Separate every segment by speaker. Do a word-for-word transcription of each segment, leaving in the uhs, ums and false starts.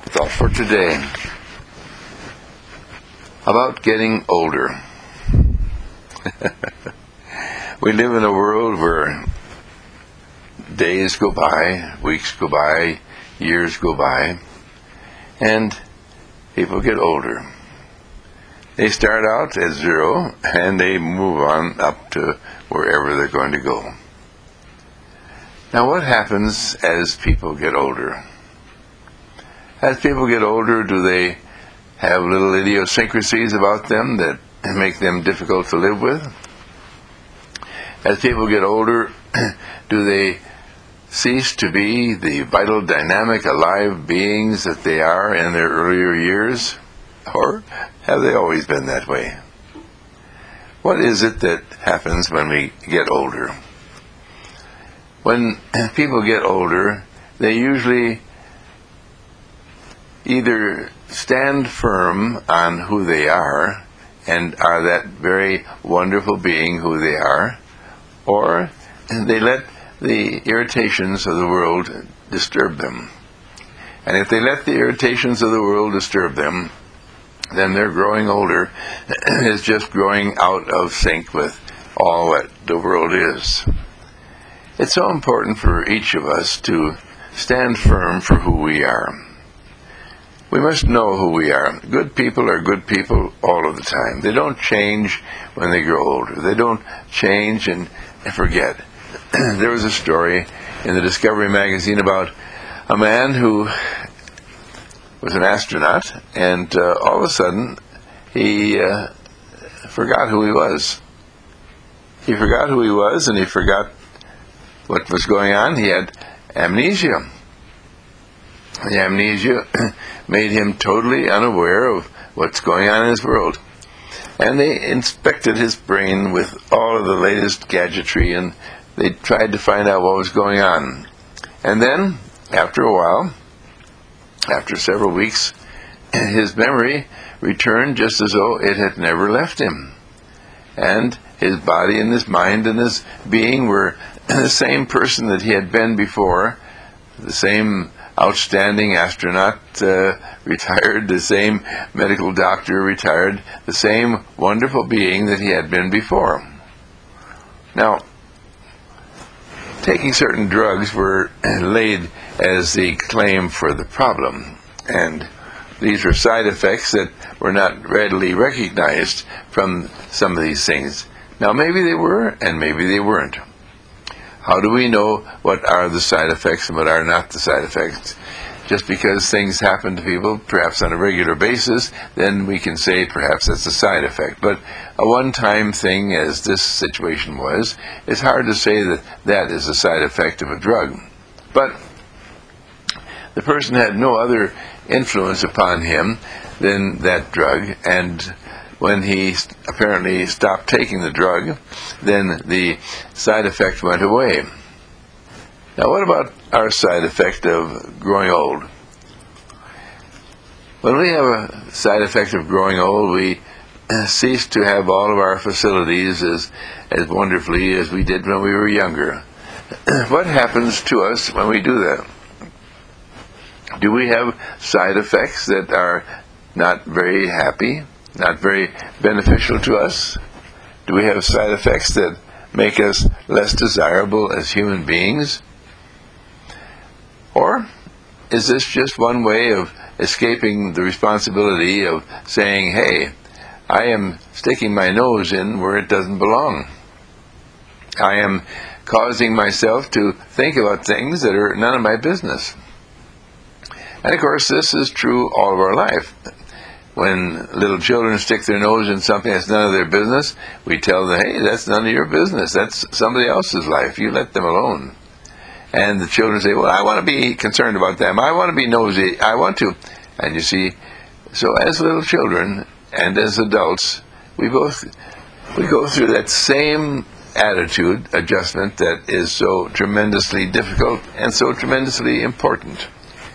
Speaker 1: Thought for today about getting older. We live in a world where days go by, weeks go by, years go by, and people get older. They start out at zero and they move on up to wherever they're going to go. Now, what happens as people get older? As people get older, do they have little idiosyncrasies about them that make them difficult to live with? As people get older, do they cease to be the vital, dynamic, alive beings that they are in their earlier years? Or have they always been that way? What is it that happens when we get older? When people get older, they usually either stand firm on who they are and are that very wonderful being who they are, or they let the irritations of the world disturb them. And if they let the irritations of the world disturb them, then their growing older is just growing out of sync with all that the world is. It's so important for each of us to stand firm for who we are. We must know who we are. Good people are good people all of the time. They don't change when they grow older. They don't change and forget. There was a story in the Discovery magazine about a man who was an astronaut, and uh, all of a sudden he uh, forgot who he was. He forgot who he was, and he forgot what was going on. He had amnesia. The amnesia made him totally unaware of what's going on in his world. And they inspected his brain with all of the latest gadgetry, and they tried to find out what was going on. And then, after a while, after several weeks, his memory returned just as though it had never left him. And his body and his mind and his being were the same person that he had been before, the same outstanding astronaut uh, retired, the same medical doctor retired, the same wonderful being that he had been before. Now, taking certain drugs were laid as the claim for the problem, and these were side effects that were not readily recognized from some of these things. Now, maybe they were, and maybe they weren't. How do we know what are the side effects and what are not the side effects? Just because things happen to people, perhaps on a regular basis, then we can say perhaps that's a side effect. But a one-time thing, as this situation was, it's hard to say that that is a side effect of a drug. But the person had no other influence upon him than that drug, and when he apparently stopped taking the drug, then the side effect went away. Now, what about our side effect of growing old? When we have a side effect of growing old, we cease to have all of our facilities as, as wonderfully as we did when we were younger. What happens to us when we do that? Do we have side effects that are not very happy? Not very beneficial to us? Do we have side effects that make us less desirable as human beings? Or is this just one way of escaping the responsibility of saying, hey, I am sticking my nose in where it doesn't belong. I am causing myself to think about things that are none of my business. And of course, this is true all of our life. When little children stick their nose in something that's none of their business, we tell them, hey, that's none of your business. That's somebody else's life. You let them alone. And the children say, well, I want to be concerned about them. I want to be nosy. I want to. And you see, so as little children and as adults, we both we go through that same attitude adjustment that is so tremendously difficult and so tremendously important.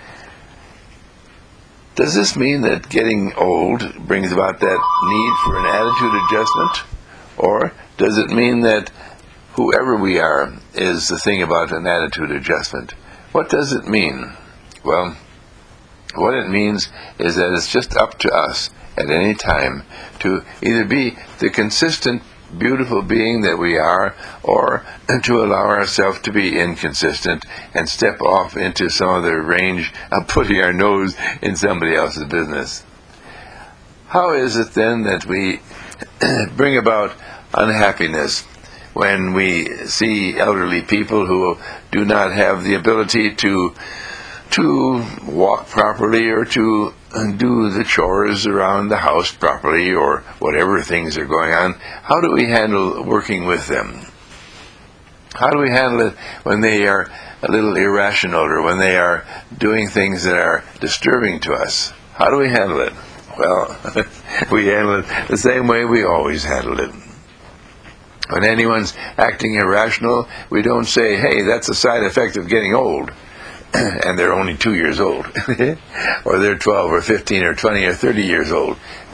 Speaker 1: Does this mean that getting old brings about that need for an attitude adjustment? Or does it mean that whoever we are is the thing about an attitude adjustment? What does it mean? Well, What it means is that it's just up to us at any time to either be the consistent, beautiful being that we are, or to allow ourselves to be inconsistent and step off into some other range of putting our nose in somebody else's business. How is it then that we bring about unhappiness when we see elderly people who do not have the ability to to walk properly or to do the chores around the house properly or whatever things are going on? How do we handle working with them? How do we handle it when they are a little irrational or when they are doing things that are disturbing to us? How do we handle it? Well, we handle it the same way we always handled it. When anyone's acting irrational, we don't say, hey, that's a side effect of getting old. And they're only two years old. Or they're twelve or fifteen or twenty or thirty years old.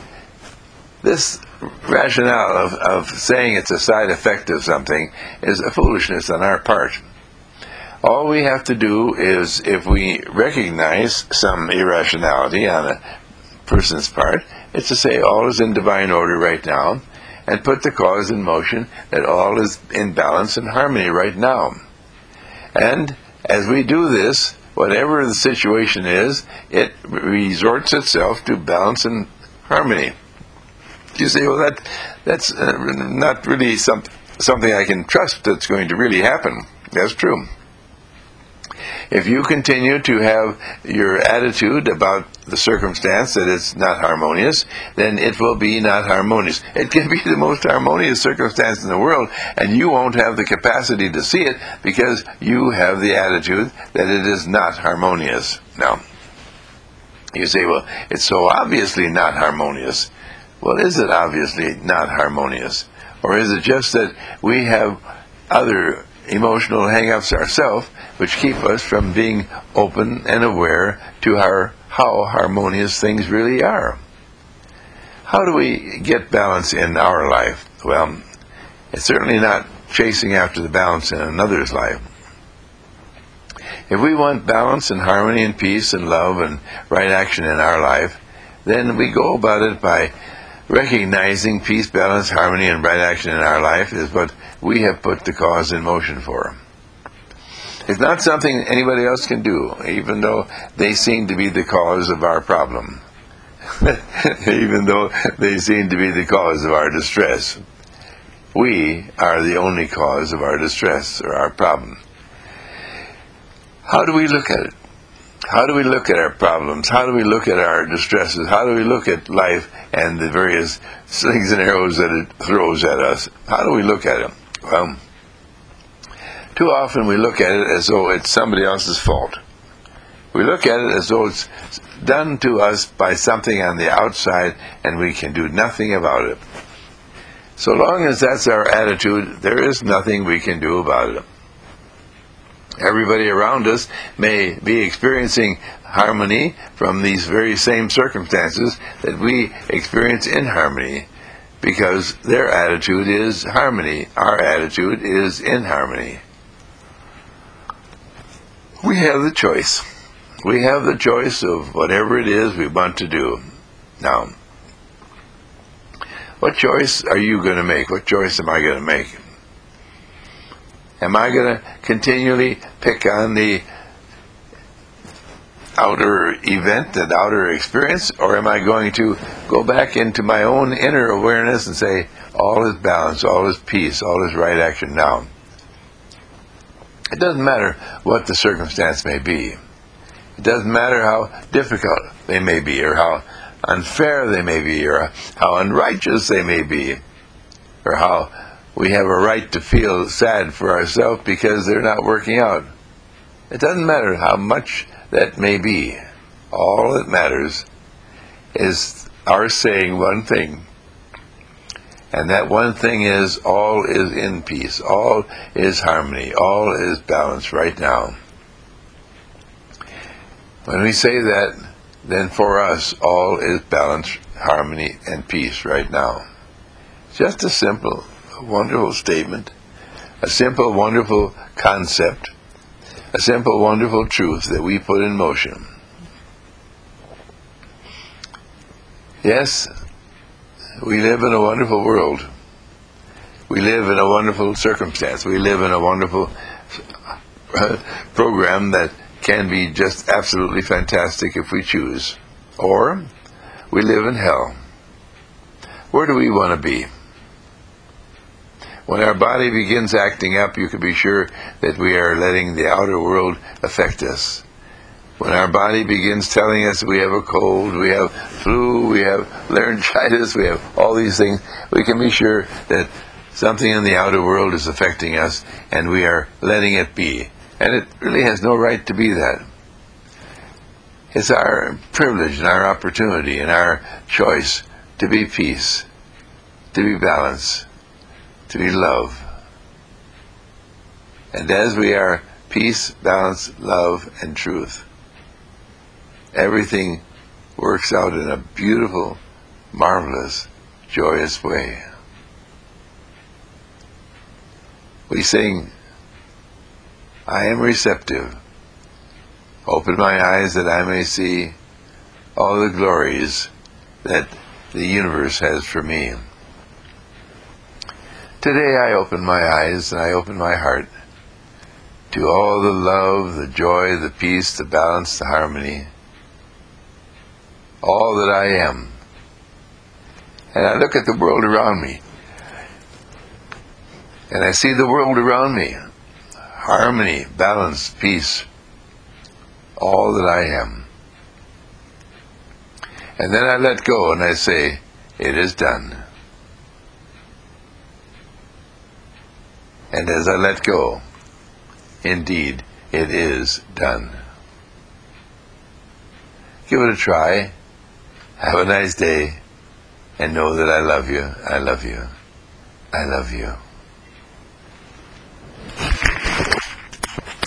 Speaker 1: This rationale of, of saying it's a side effect of something is a foolishness on our part. All we have to do is, if we recognize some irrationality on a person's part, it's to say all is in divine order right now, and put the cause in motion that all is in balance and harmony right now. And as we do this, whatever the situation is, it resorts itself to balance and harmony. You say, well, that that's uh, not really some, something I can trust that's going to really happen. That's true. If you continue to have your attitude about the circumstance that it's not harmonious, then it will be not harmonious. It can be the most harmonious circumstance in the world, and you won't have the capacity to see it because you have the attitude that it is not harmonious. Now, you say, well, it's so obviously not harmonious. Well, is it obviously not harmonious? Or is it just that we have other emotional hang-ups ourselves which keep us from being open and aware to our, how harmonious things really are? How do we get balance in our life? Well, it's certainly not chasing after the balance in another's life. If we want balance and harmony and peace and love and right action in our life, then we go about it by recognizing peace, balance, harmony, and right action in our life is what we have put the cause in motion for. It's not something anybody else can do, even though they seem to be the cause of our problem. Even though they seem to be the cause of our distress. We are the only cause of our distress or our problem. How do we look at it? How do we look at our problems? How do we look at our distresses? How do we look at life and the various slings and arrows that it throws at us? How do we look at it? Well, too often we look at it as though it's somebody else's fault. We look at it as though it's done to us by something on the outside and we can do nothing about it. So long as that's our attitude, there is nothing we can do about it. Everybody around us may be experiencing harmony from these very same circumstances that we experience inharmony, because their attitude is harmony. Our attitude is inharmony. We have the choice. We have the choice of whatever it is we want to do. Now, what choice are you going to make? What choice am I going to make? Am I going to continually pick on the outer event, the outer experience, or am I going to go back into my own inner awareness and say, all is balance, all is peace, all is right action now? It doesn't matter what the circumstance may be. It doesn't matter how difficult they may be, or how unfair they may be, or how unrighteous they may be, or how we have a right to feel sad for ourselves because they're not working out. It doesn't matter how much that may be. All that matters is our saying one thing. And that one thing is, all is in peace. All is harmony. All is balance right now. When we say that, then for us, all is balance, harmony, and peace right now. Just a simple, wonderful statement, a simple, wonderful concept, a simple, wonderful truth that we put in motion. Yes, we live in a wonderful world. We live in a wonderful circumstance. We live in a wonderful uh, program that can be just absolutely fantastic if we choose. Or we live in hell. Where do we want to be? When our body begins acting up, you can be sure that we are letting the outer world affect us. When our body begins telling us we have a cold, we have flu, we have laryngitis, we have all these things, we can be sure that something in the outer world is affecting us, and we are letting it be. And it really has no right to be that. It's our privilege and our opportunity and our choice to be peace, to be balance, to be love. And as we are peace, balance, love, and truth, everything works out in a beautiful, marvelous, joyous way. We sing, I am receptive. Open my eyes that I may see all the glories that the universe has for me. Today I open my eyes and I open my heart to all the love, the joy, the peace, the balance, the harmony, all that I am. And I look at the world around me, and I see the world around me, harmony, balance, peace, all that I am. And then I let go and I say, it is done. And as I let go, indeed, it is done. Give it a try. Have a nice day. And know that I love you. I love you. I love you.